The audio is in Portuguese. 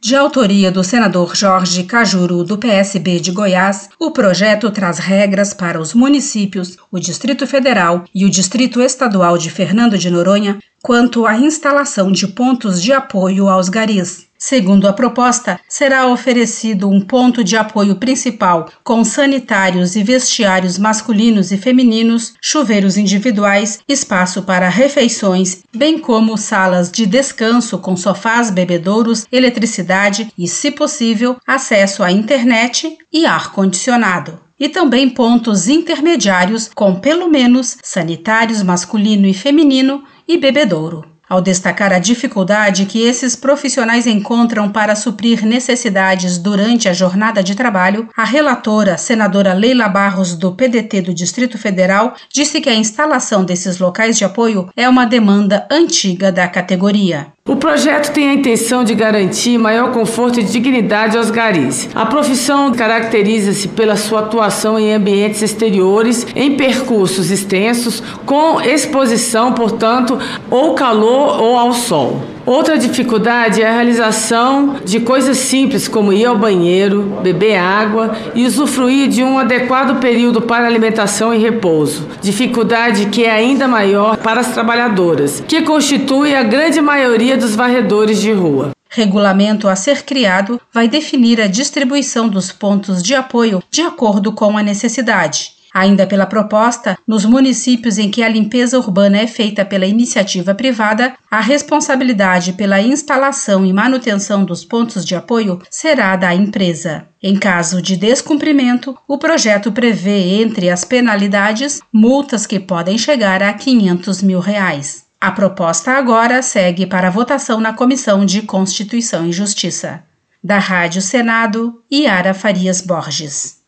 De autoria do senador Jorge Cajuru, do PSB de Goiás, o projeto traz regras para os municípios, o Distrito Federal e o Distrito Estadual de Fernando de Noronha quanto à instalação de pontos de apoio aos garis. Segundo a proposta, será oferecido um ponto de apoio principal com sanitários e vestiários masculinos e femininos, chuveiros individuais, espaço para refeições, bem como salas de descanso com sofás, bebedouros, eletricidade e, se possível, acesso à internet e ar-condicionado. E também pontos intermediários com pelo menos sanitários masculino e feminino e bebedouro. Ao destacar a dificuldade que esses profissionais encontram para suprir necessidades durante a jornada de trabalho, a relatora, senadora Leila Barros, do PDT do Distrito Federal, disse que a instalação desses locais de apoio é uma demanda antiga da categoria. O projeto tem a intenção de garantir maior conforto e dignidade aos garis. A profissão caracteriza-se pela sua atuação em ambientes exteriores, em percursos extensos, com exposição, portanto, ou calor ou ao sol. Outra dificuldade é a realização de coisas simples como ir ao banheiro, beber água e usufruir de um adequado período para alimentação e repouso. Dificuldade que é ainda maior para as trabalhadoras, que constitui a grande maioria dos varredores de rua. Regulamento a ser criado vai definir a distribuição dos pontos de apoio de acordo com a necessidade. Ainda pela proposta, nos municípios em que a limpeza urbana é feita pela iniciativa privada, a responsabilidade pela instalação e manutenção dos pontos de apoio será da empresa. Em caso de descumprimento, o projeto prevê, entre as penalidades, multas que podem chegar a R$500 mil. A proposta agora segue para votação na Comissão de Constituição e Justiça. Da Rádio Senado, Yara Farias Borges.